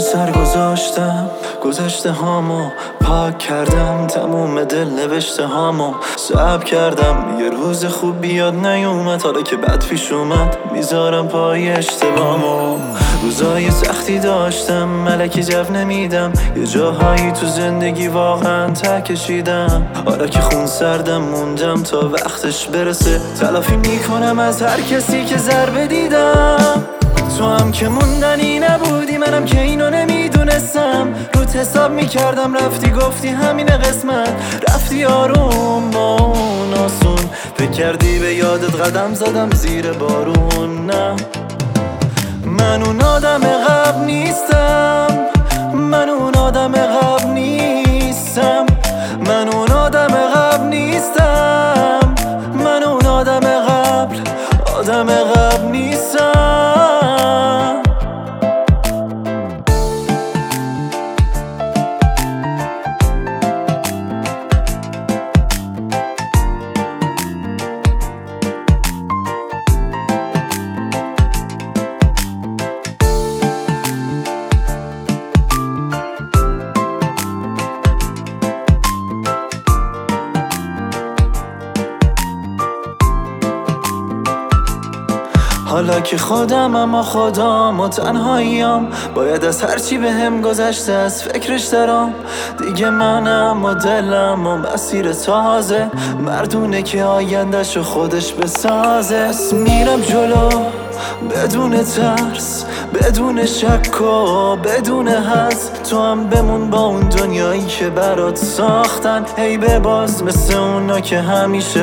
سر گذاشتم گذشته هامو پاک کردم، تموم دل نوشته هامو صبر کردم. یه روز خوب بیاد نیومد، حالا که بد پیش اومد میذارم پای اشتباهمو. روزای سختی داشتم ملکی جو نمیدم، یه جاهایی تو زندگی واقعا ته کشیدم. حالا که خون سردم موندم تا وقتش برسه، تلافی میکنم از هر کسی که ضربه دیدم. تو هم که موندنی نبودی، منم که اینو نمیدونستم. روت حساب میکردم رفتی گفتی همینه قسمت، رفتی آروم با اون آسون. فکر کردی به یادت قدم زدم زیر بارون. نه من اون آدم قبل نیستم، من اون آدم قبل نیستم، من اون آدم قبل نیستم، من اون آدم قبل نیستم. حالا که خودم اما خودم و تنهاییم، باید از هرچی به هم گذشته از فکرش درام. دیگه منم و دلم و مسیر تازه، مردونه که آیندهشو خودش بسازه. از میرم جلو بدون ترس، بدون شک و بدون حس. تو هم بمون با اون دنیایی که برات ساختن، هی بباز مثل اونا که همیشه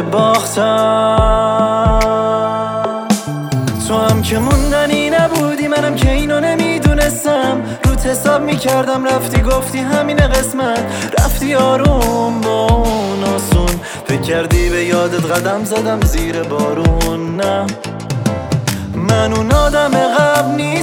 باختن. تو هم که موندنی نبودی، منم که اینو نمیدونستم. روت حساب میکردم رفتی گفتی همینه قسمت، رفتی آروم با اون آسون. فکر کردی به یادت قدم زدم زیر بارون. نه من اون آدم قبل